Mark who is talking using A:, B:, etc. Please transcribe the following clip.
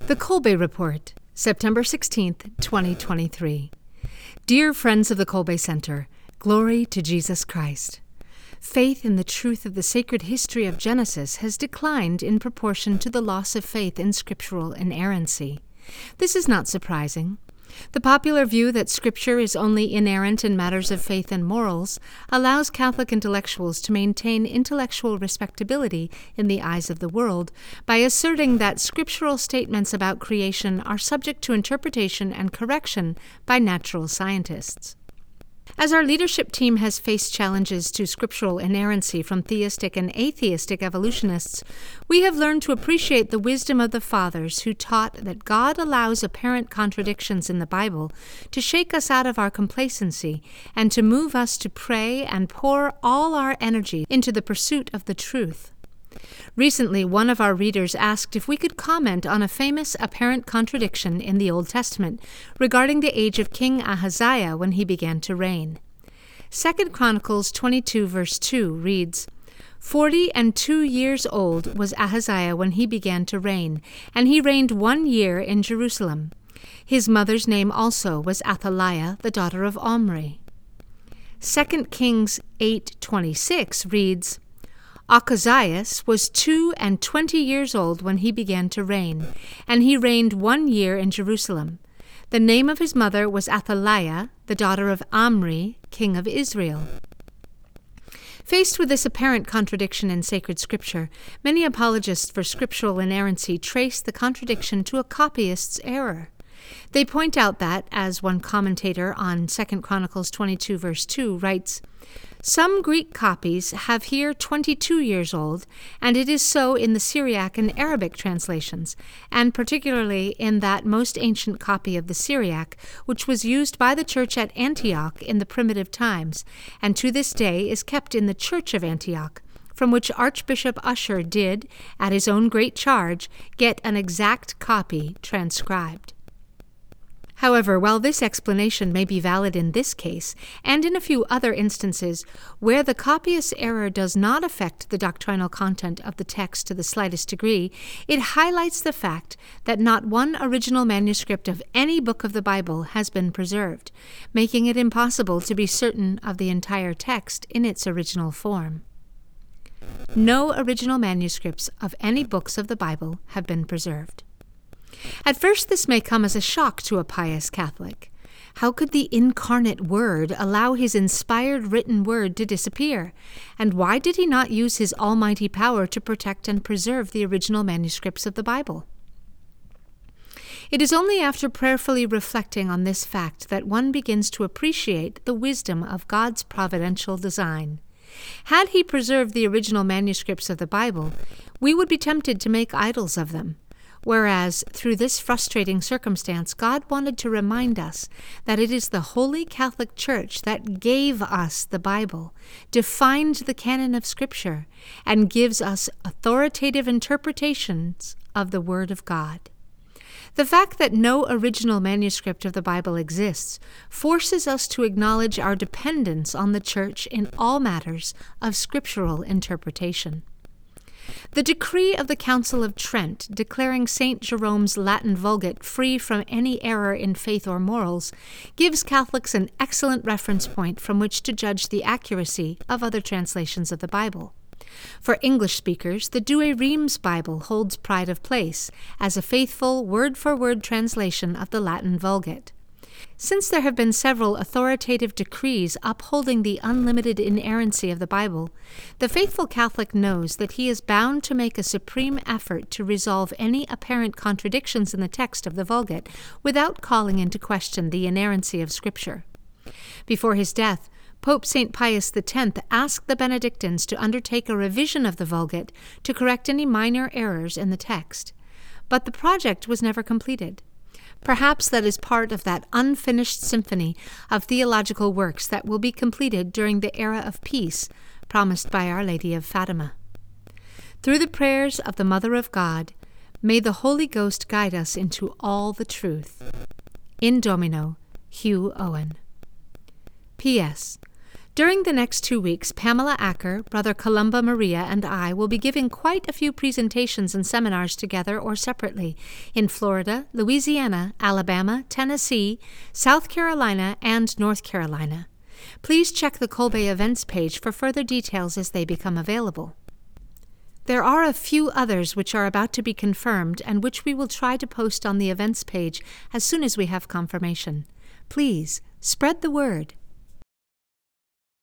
A: The Kolbe Report, September 16th, 2023. Dear friends of the Kolbe Center, glory to Jesus Christ. Faith in the truth of the sacred history of Genesis has declined in proportion to the loss of faith in scriptural inerrancy. This is not surprising. The popular view that Scripture is only inerrant in matters of faith and morals allows Catholic intellectuals to maintain intellectual respectability in the eyes of the world by asserting that scriptural statements about creation are subject to interpretation and correction by natural scientists. As our leadership team has faced challenges to scriptural inerrancy from theistic and atheistic evolutionists, we have learned to appreciate the wisdom of the fathers who taught that God allows apparent contradictions in the Bible to shake us out of our complacency and to move us to pray and pour all our energy into the pursuit of the truth. Recently, one of our readers asked if we could comment on a famous apparent contradiction in the Old Testament regarding the age of King Ahaziah when he began to reign. 2 Chronicles 22 verse 2 reads, 42 years old was Ahaziah when he began to reign, and he reigned 1 year in Jerusalem. His mother's name also was Athaliah, the daughter of Omri. 2 Kings 8:26 reads, Achazias was 22 years old when he began to reign, and he reigned 1 year in Jerusalem. The name of his mother was Athaliah, the daughter of Omri, king of Israel. Faced with this apparent contradiction in sacred scripture, many apologists for scriptural inerrancy trace the contradiction to a copyist's error. They point out that, as one commentator on 2 Chronicles 22 verse 2 writes, some Greek copies have here 22 years old, and it is so in the Syriac and Arabic translations, and particularly in that most ancient copy of the Syriac, which was used by the church at Antioch in the primitive times, and to this day is kept in the church of Antioch, from which Archbishop Usher did, at his own great charge, get an exact copy transcribed. However, while this explanation may be valid in this case, and in a few other instances where the copyist's error does not affect the doctrinal content of the text to the slightest degree, it highlights the fact that not one original manuscript of any book of the Bible has been preserved, making it impossible to be certain of the entire text in its original form. No original manuscripts of any books of the Bible have been preserved. At first, this may come as a shock to a pious Catholic. How could the incarnate Word allow his inspired written word to disappear? And why did he not use his almighty power to protect and preserve the original manuscripts of the Bible? It is only after prayerfully reflecting on this fact that one begins to appreciate the wisdom of God's providential design. Had he preserved the original manuscripts of the Bible, we would be tempted to make idols of them. Whereas, through this frustrating circumstance, God wanted to remind us that it is the Holy Catholic Church that gave us the Bible, defined the canon of Scripture, and gives us authoritative interpretations of the Word of God. The fact that no original manuscript of the Bible exists forces us to acknowledge our dependence on the Church in all matters of scriptural interpretation. The decree of the Council of Trent declaring St. Jerome's Latin Vulgate free from any error in faith or morals gives Catholics an excellent reference point from which to judge the accuracy of other translations of the Bible. For English speakers, the Douay Rheims Bible holds pride of place as a faithful word-for-word translation of the Latin Vulgate. Since there have been several authoritative decrees upholding the unlimited inerrancy of the Bible, the faithful Catholic knows that he is bound to make a supreme effort to resolve any apparent contradictions in the text of the Vulgate without calling into question the inerrancy of Scripture. Before his death, Pope St. Pius X asked the Benedictines to undertake a revision of the Vulgate to correct any minor errors in the text, but the project was never completed. Perhaps that is part of that unfinished symphony of theological works that will be completed during the era of peace promised by Our Lady of Fatima. Through the prayers of the Mother of God, may the Holy Ghost guide us into all the truth. In Domino, Hugh Owen. P.S. During the next 2 weeks, Pamela Acker, Brother Columba Maria, and I will be giving quite a few presentations and seminars together or separately in Florida, Louisiana, Alabama, Tennessee, South Carolina, and North Carolina. Please check the Kolbe events page for further details as they become available. There are a few others which are about to be confirmed and which we will try to post on the events page as soon as we have confirmation. Please spread the word.